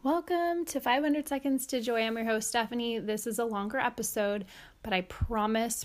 Welcome to 500 Seconds to Joy. I'm your host, Stephanie. This is a longer episode, but I promise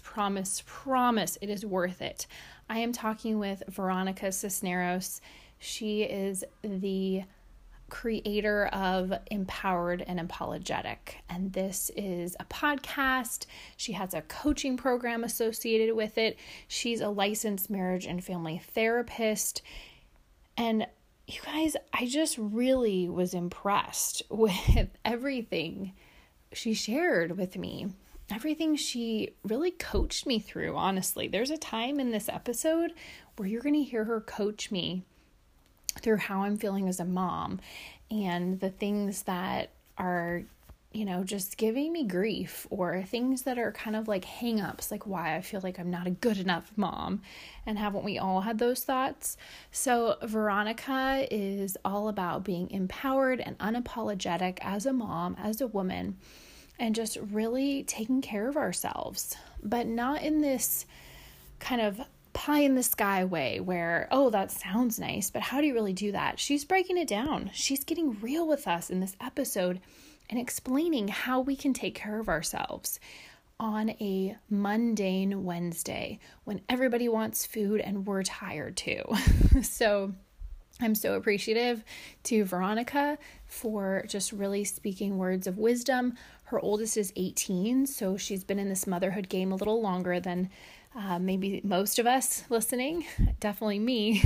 it is worth it. I am talking with Veronica Cisneros. She is the creator of Empowered and Apologetic, and this is a podcast. She has a coaching program associated with it. She's a licensed marriage and family therapist, and you guys, I just really was impressed with everything she shared with me. Everything she really coached me through, honestly. There's a time in this episode where you're going to hear her coach me through how I'm feeling as a mom and the things that are, just giving me grief, or things that are kind of like hang-ups, like why I feel like I'm not a good enough mom. And haven't we all had those thoughts? So Veronica is all about being empowered and unapologetic as a mom, as a woman, and just really taking care of ourselves, but not in this kind of pie in the sky way where, oh, that sounds nice, but how do you really do that? She's breaking it down. She's getting real with us in this episode and explaining how we can take care of ourselves on a mundane Wednesday when everybody wants food and we're tired too. So I'm so appreciative to Veronica for just really speaking words of wisdom. Her oldest is 18, so she's been in this motherhood game a little longer than maybe most of us listening, definitely me.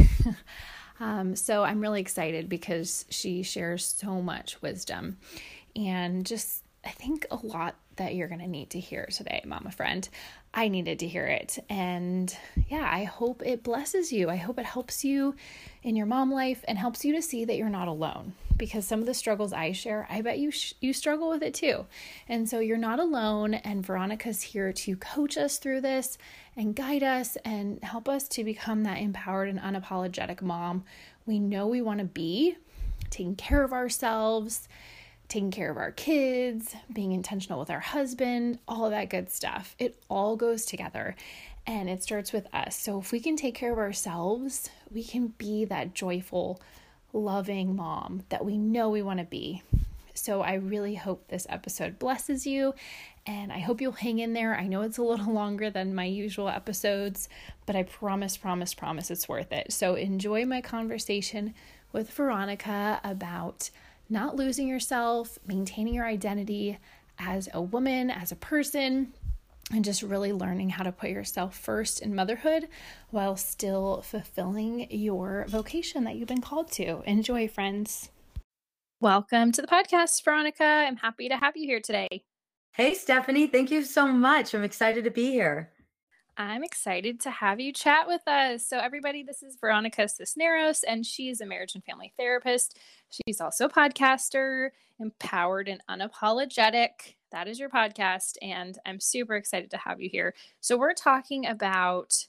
So I'm really excited because she shares so much wisdom and just, I think, a lot that you're going to need to hear today, mama friend. I needed to hear it. And yeah, I hope it blesses you. I hope it helps you in your mom life and helps you to see that you're not alone, because some of the struggles I share, I bet you struggle with it too. And so you're not alone, and Veronica's here to coach us through this and guide us and help us to become that empowered and unapologetic mom we know we want to be, taking care of ourselves, taking care of our kids, being intentional with our husband, all of that good stuff. It all goes together and it starts with us. So if we can take care of ourselves, we can be that joyful, loving mom that we know we want to be. So I really hope this episode blesses you, and I hope you'll hang in there. I know it's a little longer than my usual episodes, but I promise it's worth it. So enjoy my conversation with Veronica about not losing yourself, maintaining your identity as a woman, as a person, and just really learning how to put yourself first in motherhood while still fulfilling your vocation that you've been called to. Enjoy, friends. Welcome to the podcast, Veronica. I'm happy to have you here today. Hey, Stephanie. Thank you so much. I'm excited to be here. I'm excited to have you chat with us. So everybody, this is Veronica Cisneros, and she's a marriage and family therapist. She's also a podcaster, Empowered and Unapologetic. That is your podcast, and I'm super excited to have you here. So we're talking about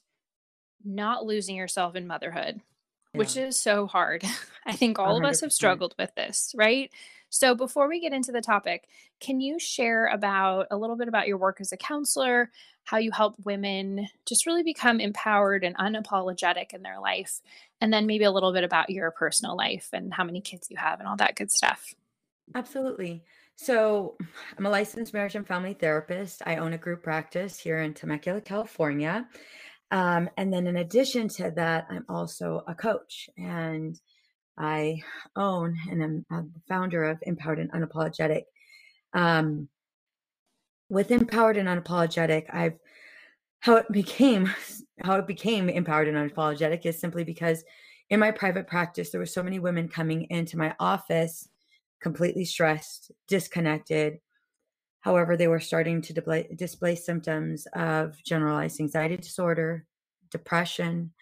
not losing yourself in motherhood, which is so hard. I think all of us have 100%. struggled with this, right? So before we get into the topic, can you share a little bit about your work as a counselor, how you help women just really become empowered and unapologetic in their life, and then maybe a little bit about your personal life and how many kids you have and all that good stuff? Absolutely. So, I'm a licensed marriage and family therapist. I own a group practice here in Temecula, California. And then in addition to that, I'm also a coach, and I own and I'm the founder of Empowered and Unapologetic. Um, with Empowered and Unapologetic, how it became Empowered and Unapologetic is simply because in my private practice, there were so many women coming into my office completely stressed, disconnected. However, they were starting to display symptoms of generalized anxiety disorder, depression,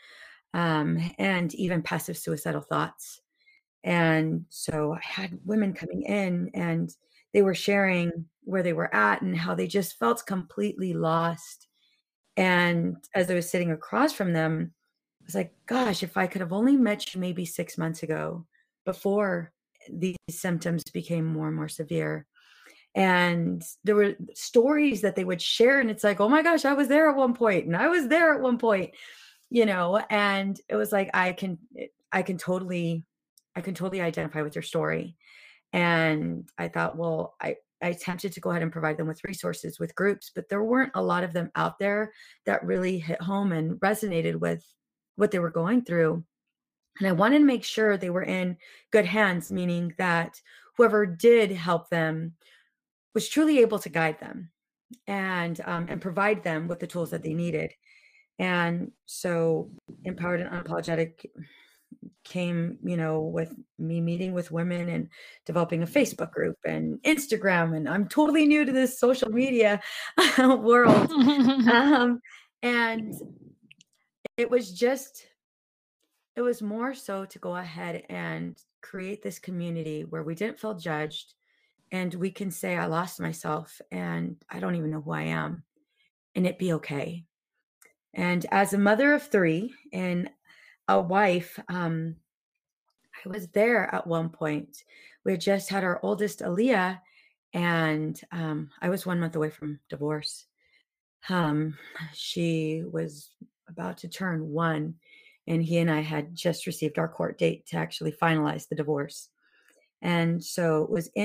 and even passive suicidal thoughts. And so I had women coming in and they were sharing where they were at and how they just felt completely lost. And as I was sitting across from them, I was like, gosh, if I could have only met you maybe 6 months ago before these symptoms became more and more severe. And there were stories that they would share. And it's like, oh my gosh, I was there at one point, and I was there at one point, and it was like, I can totally identify with your story. And I thought, well, I attempted to go ahead and provide them with resources, with groups, but there weren't a lot of them out there that really hit home and resonated with what they were going through. And I wanted to make sure they were in good hands, meaning that whoever did help them was truly able to guide them and provide them with the tools that they needed. And so Empowered and Unapologetic came, with me meeting with women and developing a Facebook group and Instagram. And I'm totally new to this social media world. Um, and it was just, it was more so to go ahead and create this community where we didn't feel judged and we can say, I lost myself and I don't even know who I am, and it be okay. And as a mother of three and a wife, I was there at one point. We had just had our oldest, Aaliyah, and I was 1 month away from divorce. Um, she was about to turn one, and he and I had just received our court date to actually finalize the divorce. And so it was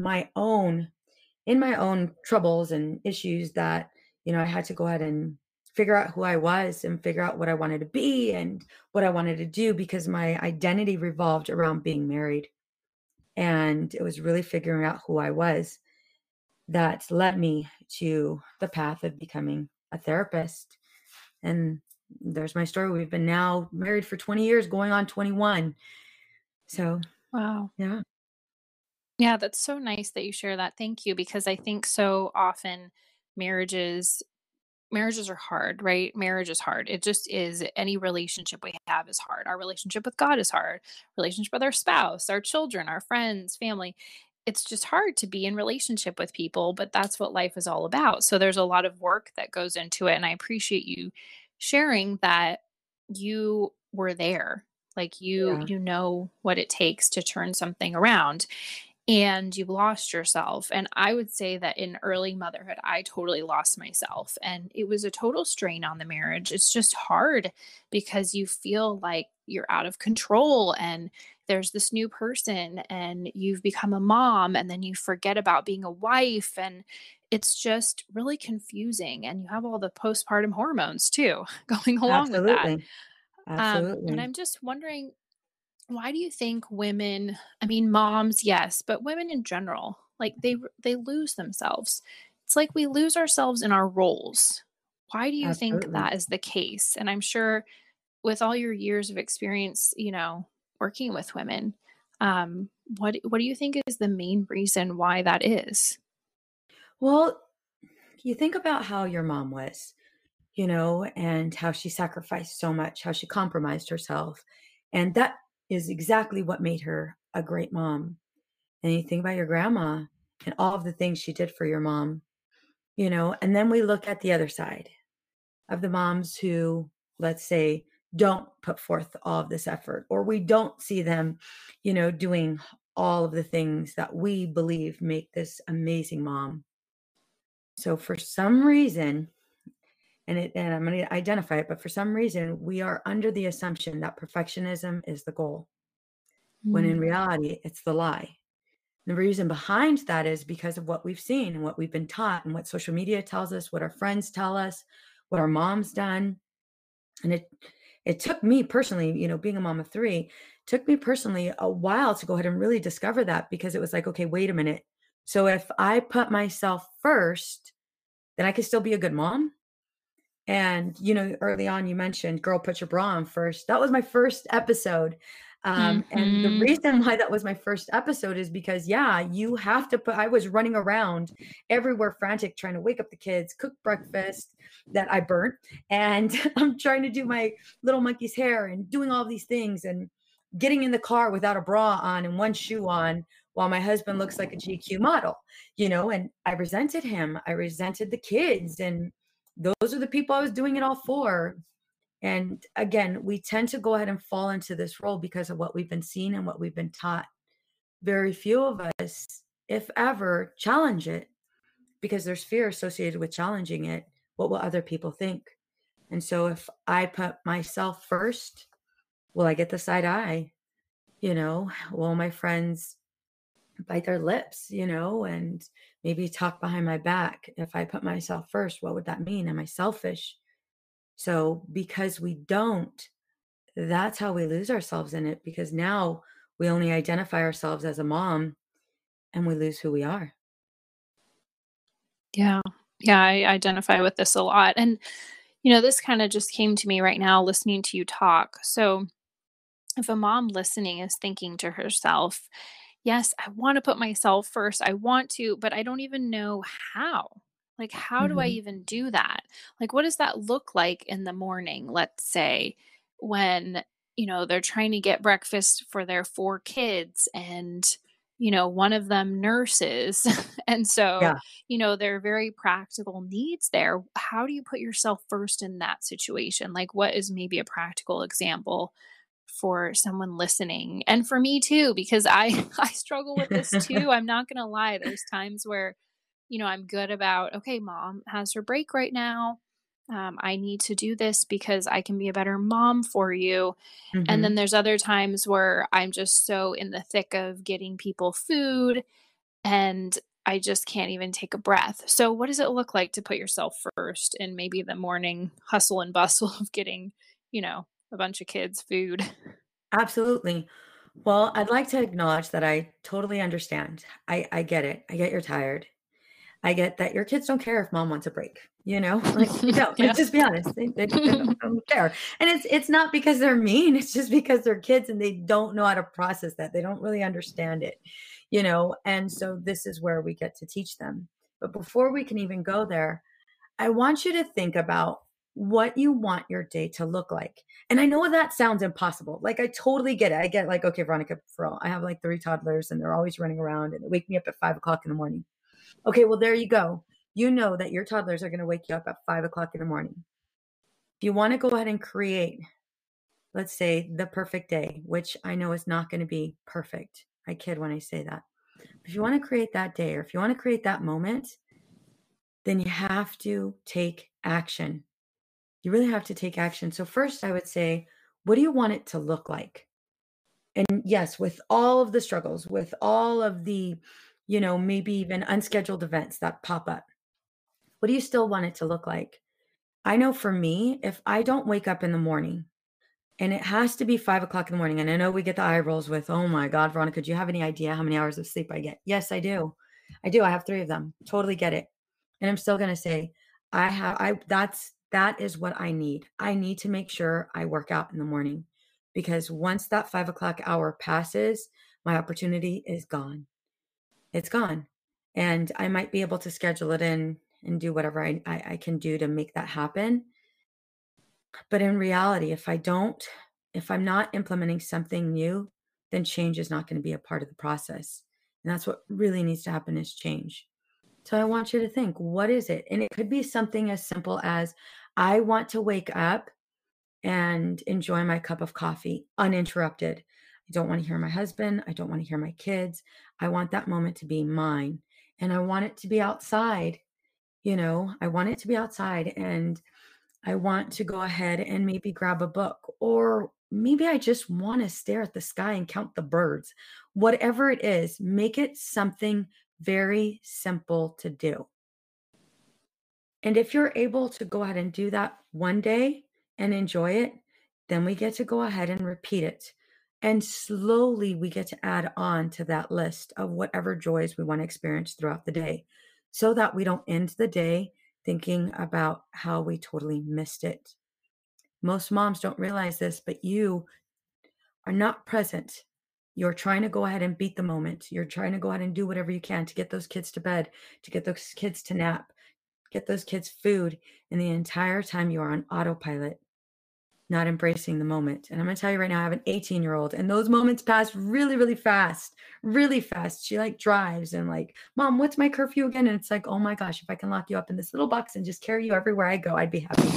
in my own troubles and issues that, I had to go ahead and figure out who I was and figure out what I wanted to be and what I wanted to do because my identity revolved around being married. And it was really figuring out who I was that led me to the path of becoming a therapist. And there's my story. We've been now married for 20 years, going on 21. So, Wow. yeah, Yeah, that's so nice that you share that. Thank you, because I think so often marriages marriages are hard, right? Marriage is hard. It just is. Any relationship we have is hard. Our relationship with God is hard. Relationship with our spouse, our children, our friends, family. It's just hard to be in relationship with people, but that's what life is all about. So there's a lot of work that goes into it, and I appreciate you sharing that you were there. Like yeah, you know what it takes to turn something around, and you lost yourself. And I would say that in early motherhood, I totally lost myself. And it was a total strain on the marriage. It's just hard because you feel like you're out of control and there's this new person and you've become a mom and then you forget about being a wife. And it's just really confusing. And you have all the postpartum hormones too going along with that. absolutely. And Absolutely. I'm just wondering, why do you think women, I mean, moms, yes, but women in general, like they lose themselves? It's like we lose ourselves in our roles. Why do you think Absolutely. that is the case? And I'm sure with all your years of experience, working with women, what do you think is the main reason why that is? Well, you think about how your mom was, and how she sacrificed so much, how she compromised herself. And that is exactly what made her a great mom. And you think about your grandma and all of the things she did for your mom, and then we look at the other side of the moms who, let's say, don't put forth all of this effort, or we don't see them, doing all of the things that we believe make this amazing mom. So for some reason, and I'm going to identify it, but for some reason, we are under the assumption that perfectionism is the goal, when in Mm, reality, it's the lie. The reason behind that is because of what we've seen and what we've been taught and what social media tells us, what our friends tell us, what our mom's done. And it took me personally, being a mom of three, took me personally a while to go ahead and really discover that because it was like, okay, wait a minute. So if I put myself first, then I can still be a good mom. And, early on you mentioned Girl Put Your Bra On First. That was my first episode. And the mhm. reason why that was my first episode is because, yeah, you have to put, I was running around everywhere frantic, trying to wake up the kids, cook breakfast that I burnt. And I'm trying to do my little monkey's hair and doing all these things and getting in the car without a bra on and one shoe on while my husband looks like a GQ model, and I resented him. I resented the kids. And those are the people I was doing it all for. And again, we tend to go ahead and fall into this role because of what we've been seeing and what we've been taught. Very few of us, if ever, challenge it because there's fear associated with challenging it. What will other people think? And so if I put myself first, will I get the side eye? Will my friends bite their lips, and maybe talk behind my back. If I put myself first, what would that mean? Am I selfish? So because we don't, that's how we lose ourselves in it, because now we only identify ourselves as a mom and we lose who we are. Yeah. Yeah, I identify with this a lot. And, this kind of just came to me right now listening to you talk. So, if a mom listening is thinking to herself, yes, I want to put myself first. I want to, but I don't even know how. Like, how do I Mhm. even do that? Like, what does that look like in the morning, let's say, when, they're trying to get breakfast for their four kids and, one of them nurses. And so, Yeah. there are very practical needs there. How do you put yourself first in that situation? Like, what is maybe a practical example for someone listening and for me too because I I struggle with this too. I'm not going to lie. There's times where, I'm good about, okay, mom has her break right now. I need to do this because I can be a better mom for you. And then Mhm. there's other times where I'm just so in the thick of getting people food and I just can't even take a breath. So, what does it look like to put yourself first in maybe the morning hustle and bustle of getting, a bunch of kids food? Absolutely. Well, I'd like to acknowledge that I totally understand. I get it. I get you're tired. I get that your kids don't care if mom wants a break, like they don't. Yeah. Let's just be honest. They don't care. And it's not because they're mean, it's just because they're kids and they don't know how to process that. They don't really understand it. And so this is where we get to teach them. But before we can even go there, I want you to think about what you want your day to look like. And I know that sounds impossible. Like, I totally get it. I get like, okay, Veronica, for all, I have like three toddlers and they're always running around and they wake me up at 5 o'clock in the morning. Okay, well, there you go. You know that your toddlers are going to wake you up at 5 o'clock in the morning. If you want to go ahead and create, let's say, the perfect day, which I know is not going to be perfect. I kid when I say that. If you want to create that day or if you want to create that moment, then you have to take action. You really have to take action. So, first, I would say, what do you want it to look like? And yes, with all of the struggles, with all of the, maybe even unscheduled events that pop up, what do you still want it to look like? I know for me, if I don't wake up in the morning and it has to be 5 o'clock in the morning, and I know we get the eye rolls with, oh my God, Veronica, do you have any idea how many hours of sleep I get? Yes, I do. I do. I have three of them. Totally get it. And I'm still going to say, that is what I need. I need to make sure I work out in the morning because once that 5 o'clock hour passes, my opportunity is gone. It's gone. And I might be able to schedule it in and do whatever I can do to make that happen. But in reality, if I'm not implementing something new, then change is not going to be a part of the process. And that's what really needs to happen is change. So I want you to think, what is it? And it could be something as simple as I want to wake up and enjoy my cup of coffee uninterrupted. I don't want to hear my husband. I don't want to hear my kids. I want that moment to be mine. And I want it to be outside. I want it to be outside and I want to go ahead and maybe grab a book, or maybe I just want to stare at the sky and count the birds. Whatever it is, make it something very simple to do. And if you're able to go ahead and do that one day and enjoy it, then we get to go ahead and repeat it. And slowly we get to add on to that list of whatever joys we want to experience throughout the day so that we don't end the day thinking about how we totally missed it. Most moms don't realize this, but you are not present. You're trying to go ahead and beat the moment. You're trying to go ahead and do whatever you can to get those kids to bed, to get those kids to nap, get those kids food. And the entire time you are on autopilot, not embracing the moment. And I'm going to tell you right now, I have an 18-year-old and those moments pass really, really fast, really fast. She like drives and like, mom, what's my curfew again? And it's like, oh my gosh, if I can lock you up in this little box and just carry you everywhere I go, I'd be happy.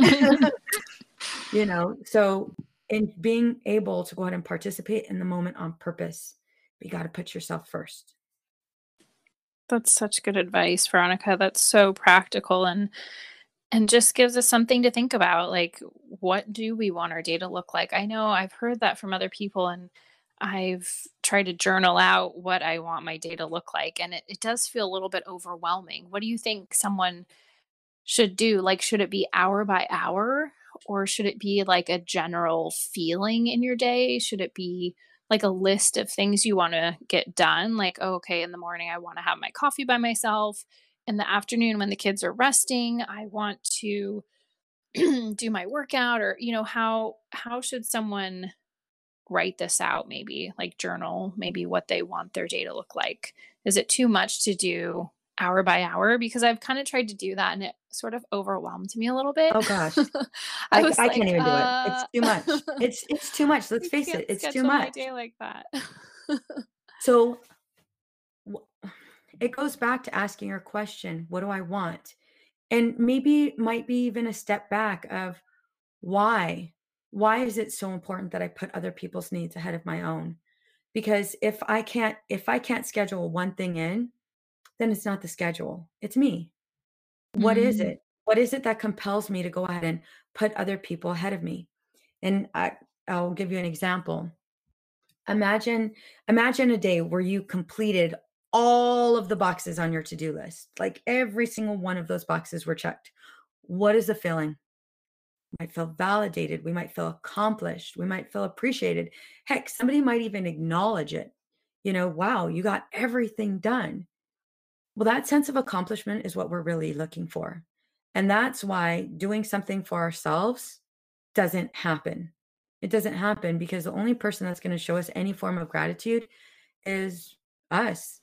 So in being able to go ahead and participate in the moment on purpose, you got to put yourself first. That's such good advice, Veronica. That's so practical and just gives us something to think about. Like, what do we want our day to look like? I know I've heard that from other people, and I've tried to journal out what I want my day to look like, and it does feel a little bit overwhelming. What do you think someone should do? Like, should it be hour by hour, or should it be like a general feeling in your day? Should it be like a list of things you want to get done? Like, oh, okay, in the morning, I want to have my coffee by myself. In the afternoon, when the kids are resting, I want to do my workout, or, how should someone write this out, maybe like journal maybe what they want their day to look like? Is it too much to do hour by hour? Because I've kind of tried to do that and it sort of overwhelmed me a little bit. Oh gosh, I was I can't like, even do it. It's too much. It's too much. Let's I face it, can't it's too schedule my much. day like that. So w- it goes back to asking your question, what do I want? And maybe it might be even a step back of why? Why is it so important that I put other people's needs ahead of my own? Because if I can't schedule one thing in, then it's not the schedule. It's me. What is Mm, it? What is it that compels me to go ahead and put other people ahead of me? And I'll give you an example. Imagine imagine a day where you completed all of the boxes on your to-do list. Like every single one of those boxes were checked. What is the feeling? Might feel validated. We might feel accomplished. We might feel appreciated. Heck, somebody might even acknowledge it. Wow, you got everything done. Well, that sense of accomplishment is what we're really looking for. And that's why doing something for ourselves doesn't happen. It doesn't happen because the only person that's going to show us any form of gratitude is us.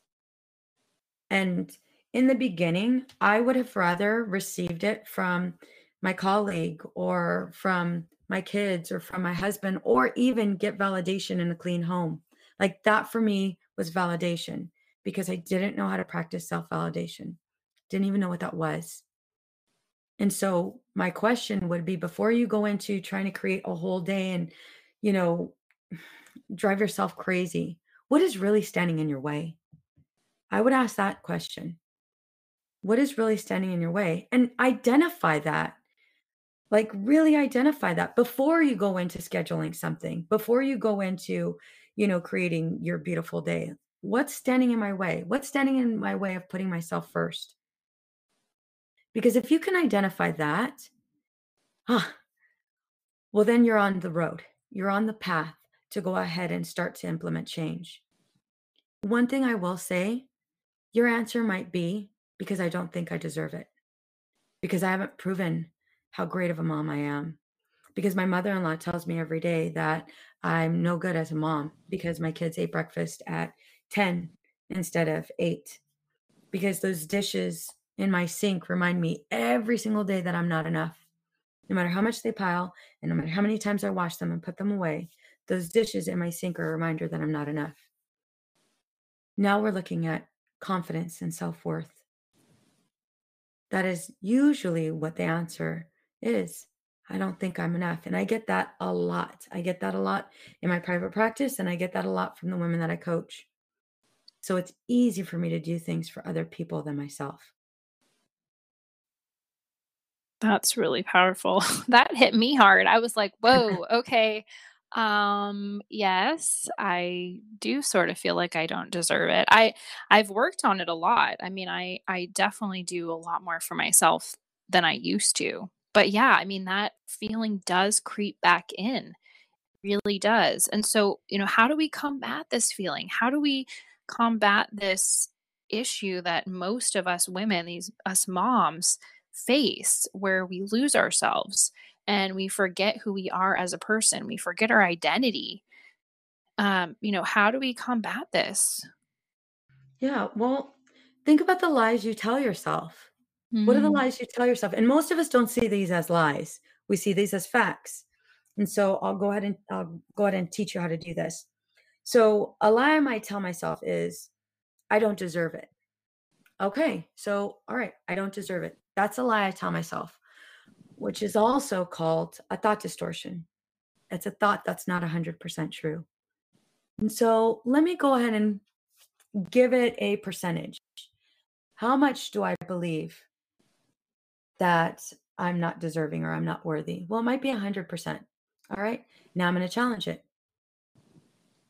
And in the beginning, I would have rather received it from my colleague or from my kids or from my husband or even get validation in a clean home. Like that for me was validation because I didn't know how to practice self validation, didn't even know what that was. And so my question would be before you go into trying to create a whole day and, you know, drive yourself crazy, what is really standing in your way? I would ask that question. What is really standing in your way? And identify that. Like, really identify that before you go into scheduling something, before you go into, creating your beautiful day. What's standing in my way? What's standing in my way of putting myself first? Because if you can identify that, ah, well, then you're on the road. You're on the path to go ahead and start to implement change. One thing I will say, your answer might be because I don't think I deserve it, because I haven't proven how great of a mom I am. Because my mother-in-law tells me every day that I'm no good as a mom because my kids ate breakfast at 10 instead of 8. Because those dishes in my sink remind me every single day that I'm not enough. No matter how much they pile and no matter how many times I wash them and put them away, those dishes in my sink are a reminder that I'm not enough. Now we're looking at confidence and self-worth. That is usually what the answer is. I don't think I'm enough. And I get that a lot. I get that a lot in my private practice, and I get that a lot from the women that I coach. So it's easy for me to do things for other people than myself. that's really powerful. That hit me hard. I was like, whoa, okay. Yes, I do sort of feel like I don't deserve it. I've worked on it a lot. I mean, I definitely do a lot more for myself than I used to. But yeah, I mean that feeling does creep back in. Really does. And so, how do we combat this feeling? How do we combat this issue that most of us women, these us moms, face where we lose ourselves and we forget who we are as a person. We forget our identity. How do we combat this? Yeah. Well, think about the lies you tell yourself. What are the Mm, lies you tell yourself? And most of us don't see these as lies. We see these as facts. And so I'll go ahead and teach you how to do this. So a lie I might tell myself is I don't deserve it. Okay. So all right, I don't deserve it. That's a lie I tell myself, which is also called a thought distortion. It's a thought that's not 100% true. And so let me go ahead and give it a percentage. How much do I believe that I'm not deserving or I'm not worthy? Well, it might be 100%. All right. Now I'm going to challenge it.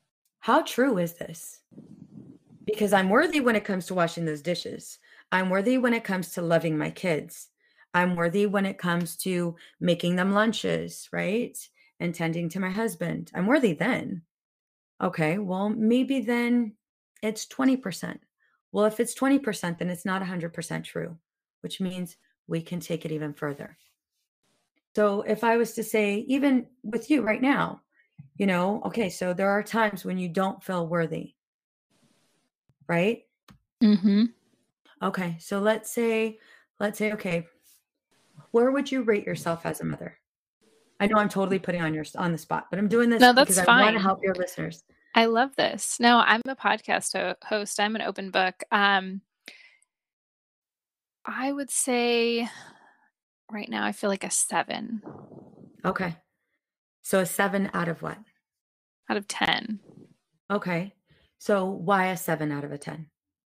How true is this? Because I'm worthy when it comes to washing those dishes. I'm worthy when it comes to loving my kids. I'm worthy when it comes to making them lunches, right? And tending to my husband. I'm worthy then. Okay, well, maybe then it's 20%. Well, if it's 20%, then it's not 100% true, which means we can take it even further. So if I was to say, even with you right now, okay, so there are times when you don't feel worthy, right? Mm-hmm. Okay, so let's say, okay, where would you rate yourself as a mother? I know I'm totally putting on the spot, but I'm doing this No, because that's I want to fine. help your listeners. I love this. No, I'm a podcast host. I'm an open book. I would say right now I feel like a 7 Okay, so a 7 out of what? out of 10. Okay, so why a 7 out of a 10?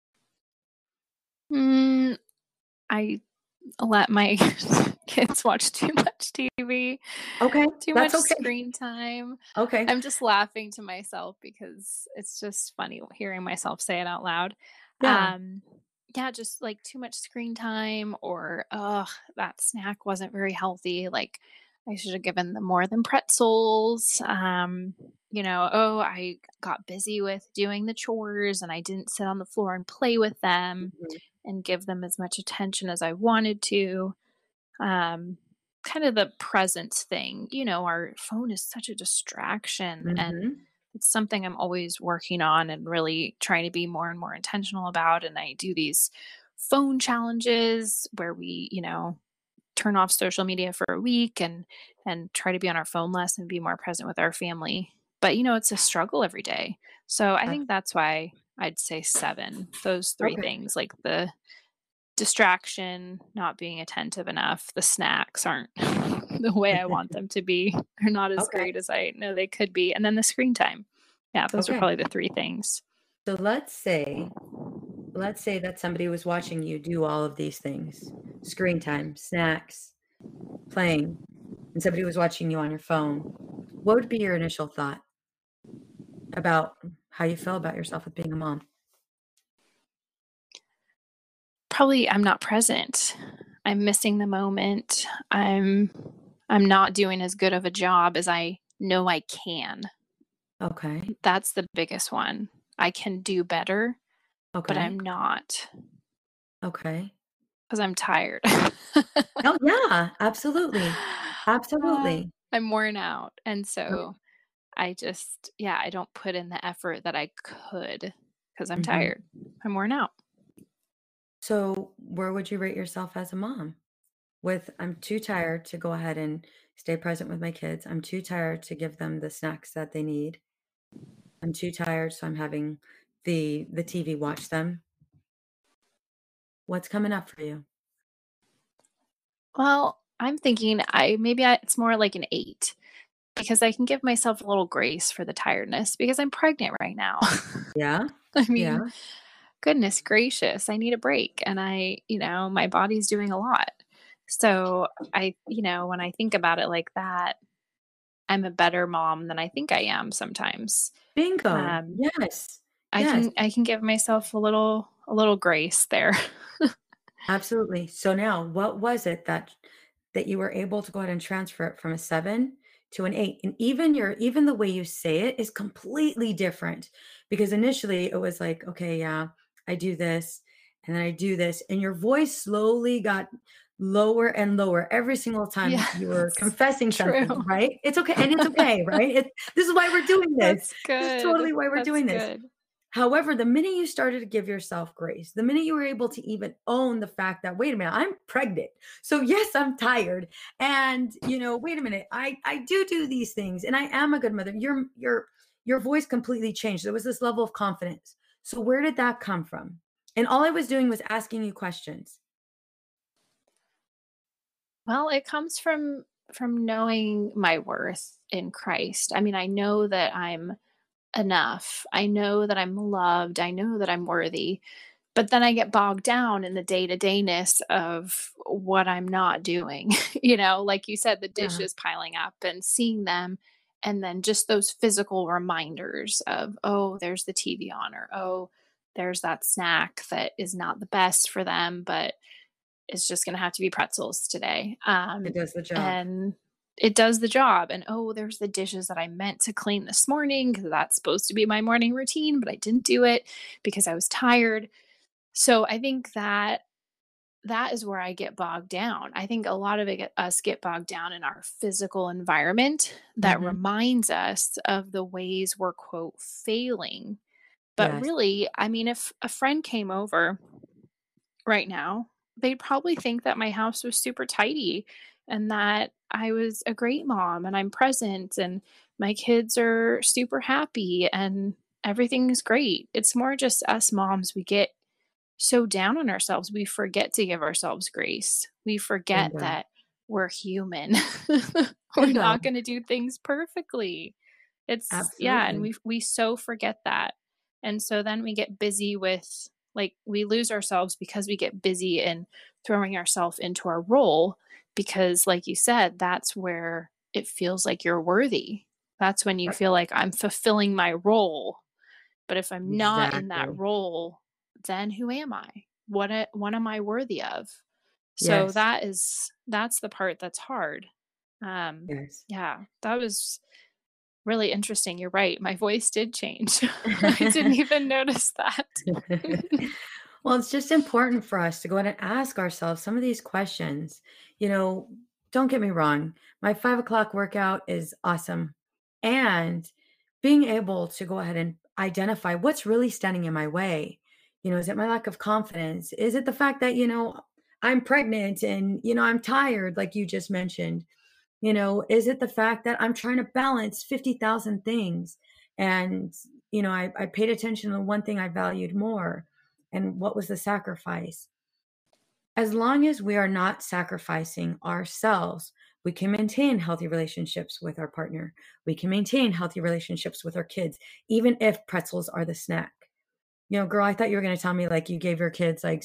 Mm, I let my kids watch too much TV, Okay, too much that's okay. screen time. Okay, I'm just laughing to myself because it's just funny hearing myself say it out loud. yeah, Um, yeah, just like too much screen time, or that snack wasn't very healthy. Like I should have given them more than pretzels. I got busy with doing the chores and I didn't sit on the floor and play with them mhm, and give them as much attention as I wanted to. Um, Kind of the presence thing. Our phone is such a distraction, and mhm, it's something I'm always working on and really trying to be more and more intentional about. And I do these phone challenges where we, turn off social media for a week and try to be on our phone less and be more present with our family. But it's a struggle every day. So I think that's why I'd say 7. Those 3 okay, things, like the distraction, not being attentive enough, the snacks aren't the way I want them to be, or not as okay, great as I know they could be, and then the screen time. Yeah, those are okay. probably the 3 things. So let's say that somebody was watching you do all of these things, screen time, snacks, playing, and somebody was watching you on your phone. What would be your initial thought about how you feel about yourself with being a mom? Probably I'm not present. I'm missing the moment. I'm not doing as good of a job as I know I can. Okay, That's the biggest one. I can do better, but okay, I'm not okay. because 'cause I'm tired. Oh, yeah, absolutely, absolutely. I'm worn out, and Ok so I don't put in the effort that I could because 'cause I'm mhm. tired. I'm worn out. So, where would you rate yourself as a mom? With, "I'm too tired to go ahead and stay present with my kids. I'm too tired to give them the snacks that they need. I'm too tired, so I'm having the TV watch them." What's coming up for you? Well, I'm thinking it's more like an 8 because I can give myself a little grace for the tiredness because I'm pregnant right now. Yeah? I Yeah? mean, goodness gracious, I need a break and my body's doing a lot. So when I think about it like that, I'm a better mom than I think I am sometimes. Bingo. Um, Yes. I Yes, can I can give myself a little grace there. absolutely. So now, what was it that you were able to go ahead and transfer it from a 7 to an 8? And even the way you say it is completely different, because initially it was like, "Okay, yeah, I do this, and then I do this," and your voice slowly got lower and lower every single time you were Yes. confessing something, True. right? It's okay, and it's okay, right? This is why we're doing this. That's This is good. totally why we're That's doing this. good. However, the minute you started to give yourself grace, the minute you were able to even own the fact that, wait a minute, I'm pregnant. So yes, I'm tired. And wait a minute, I do these things and I am a good mother. Your voice completely changed. There was this level of confidence. So where did that come from? And all I was doing was asking you questions. Well, it comes from knowing my worth in Christ. I mean, I know that I'm enough. I know that I'm loved. I know that I'm worthy. But then I get bogged down in the day-to-dayness of what I'm not doing. Like you said, the Yeah. dishes piling up and seeing them And then just those physical reminders of, oh, there's the TV on, or oh, there's that snack that is not the best for them, but it's just going to have to be pretzels today. It does the job. And it does the job. And oh, there's the dishes that I meant to clean this morning because that's supposed to be my morning routine, but I didn't do it because I was tired. So I think that that is where I get bogged down. I think a lot of us get bogged down in our physical environment that Mhm. reminds us of the ways we're, quote, failing. But Yes. really, I mean, if a friend came over right now, they'd probably think that my house was super tidy and that I was a great mom and I'm present and my kids are super happy and everything is great. It's more just us moms, we get so down on ourselves, we forget to give ourselves grace. We forget Bingo. that we're human. We're Bingo. not going to do things perfectly. It's yeah, and Absolutely. we so forget that. And so then we get busy with, like, we lose ourselves because we get busy in throwing ourselves into our role because, like you said, that's where it feels like you're worthy. That's when you Right. feel like I'm fulfilling my role. But if I'm not in that Exactly. role, then who am I? What am I worthy of? So Yes. that's the part that's hard. Um, Yes. yeah, that was really interesting. You're right. My voice did change. I didn't even notice that. Well, it's just important for us to go ahead and ask ourselves some of these questions. You know, don't get me wrong, my 5 o'clock workout is awesome. And being able to go ahead and identify what's really standing in my way. Is it my lack of confidence? Is it the fact that, I'm pregnant and, I'm tired, like you just mentioned? Is it the fact that I'm trying to balance 50,000 things and, I paid attention to one thing I valued more? And what was the sacrifice? As long as we are not sacrificing ourselves, we can maintain healthy relationships with our partner. We can maintain healthy relationships with our kids, even if pretzels are the snack. Girl, I thought you were gonna tell me, like, you gave your kids, like,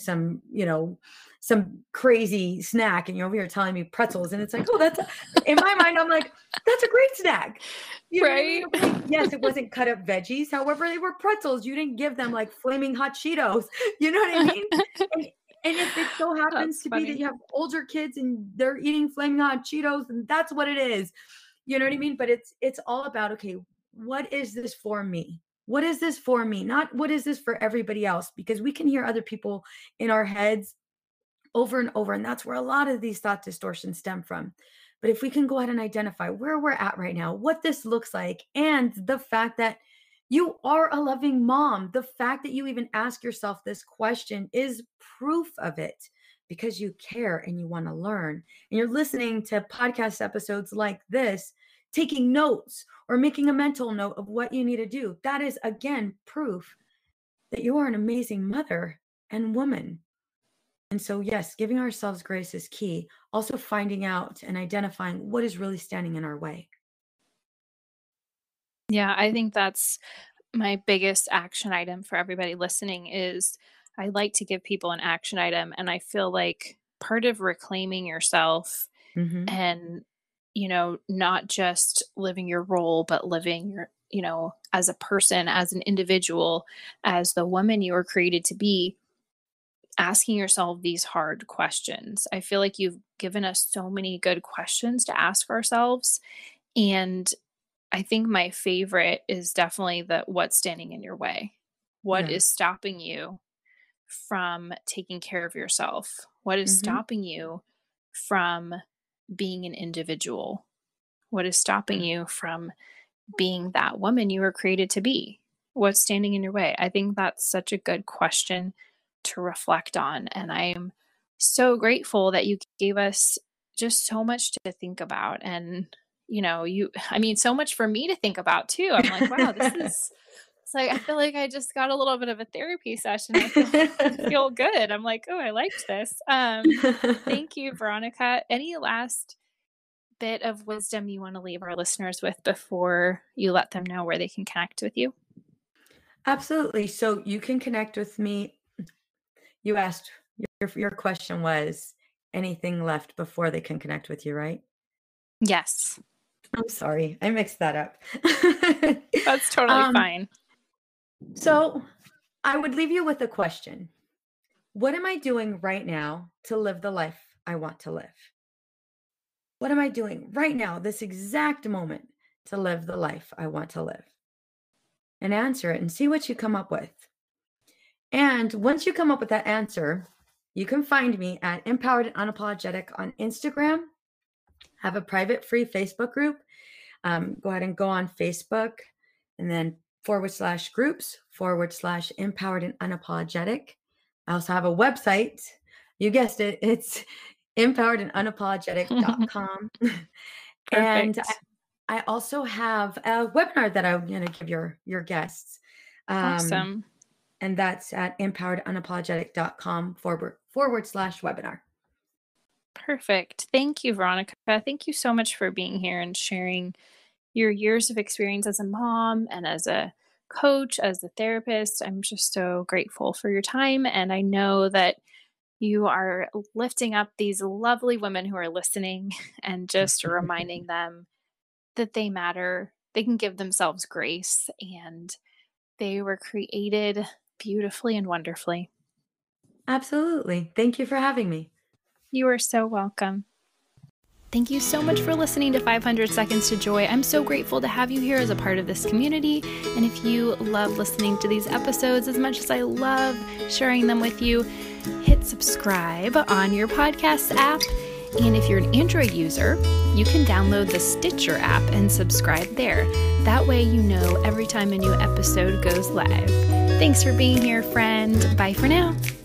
some crazy snack, and you're over here telling me pretzels, and it's like, "Oh, that's" in my mind, I'm like, "That's a great snack." You know what I mean? Right? Okay, yes, it wasn't cut up veggies, however, they were pretzels. You didn't give them, like, flaming hot Cheetos. You know what I mean? And and if it so happens That's to be that funny. you have older kids and they're eating flaming hot Cheetos, then that's what it is. You know what I mean? But it's all about, okay, what is this for me? What is this for me? Not what is this for everybody else? Because we can hear other people in our heads over and over. And that's where a lot of these thought distortions stem from. But if we can go ahead and identify where we're at right now, what this looks like, and the fact that you are a loving mom, the fact that you even ask yourself this question is proof of it because you care and you want to learn. And you're listening to podcast episodes like this, taking notes or making a mental note of what you need to do. That is, again, proof that you are an amazing mother and woman. And so, yes, giving ourselves grace is key. Also, finding out and identifying what is really standing in our way. Yeah, I think that's my biggest action item for everybody listening is I like to give people an action item, and I feel like part of reclaiming yourself Hmm. and, not just living your role, but living your, as a person, as an individual, as the woman you were created to be, asking yourself these hard questions. I feel like you've given us so many good questions to ask ourselves. And I think my favorite is definitely the what's standing in your way? What Yeah. is stopping you from taking care of yourself? What is Hmm. stopping you from being an individual? What is stopping Yeah. you from being that woman you were created to be? What's standing in your way? I think that's such a good question to reflect on. And I'm so grateful that you gave us just so much to think about. And, I mean, so much for me to think about too. I'm like, wow, it's like, I feel like I just got a little bit of a therapy session. I feel good. I'm like, oh, I liked this. Thank you, Veronica. Any last bit of wisdom you want to leave our listeners with before you let them know where they can connect with you? Absolutely. So you can connect with me. You asked, your question was anything left before they can connect with you, right? Yes. I'm sorry. I mixed that up. That's totally fine. So I would leave you with a question. What am I doing right now to live the life I want to live? What am I doing right now, this exact moment, to live the life I want to live? And answer it and see what you come up with. And once you come up with that answer, you can find me at Empowered and Unapologetic on Instagram. I have a private free Facebook group. Go ahead and go on Facebook and then /groups/Empowered and Unapologetic. I also have a website. You guessed it. It's empoweredandunapologetic.com. And I also have a webinar that I'm going to give your guests. Awesome. And that's at empoweredandunapologetic.com/webinar. Perfect. Thank you, Veronica. Thank you so much for being here and sharing your years of experience as a mom and as a coach, as a therapist. I'm just so grateful for your time. And I know that you are lifting up these lovely women who are listening and just reminding them that they matter. They can give themselves grace, and they were created beautifully and wonderfully. Absolutely. Thank you for having me. You are so welcome. Thank you so much for listening to 500 Seconds to Joy. I'm so grateful to have you here as a part of this community. And if you love listening to these episodes as much as I love sharing them with you, hit subscribe on your podcast app. And if you're an Android user, you can download the Stitcher app and subscribe there. That way you know every time a new episode goes live. Thanks for being here, friend. Bye for now.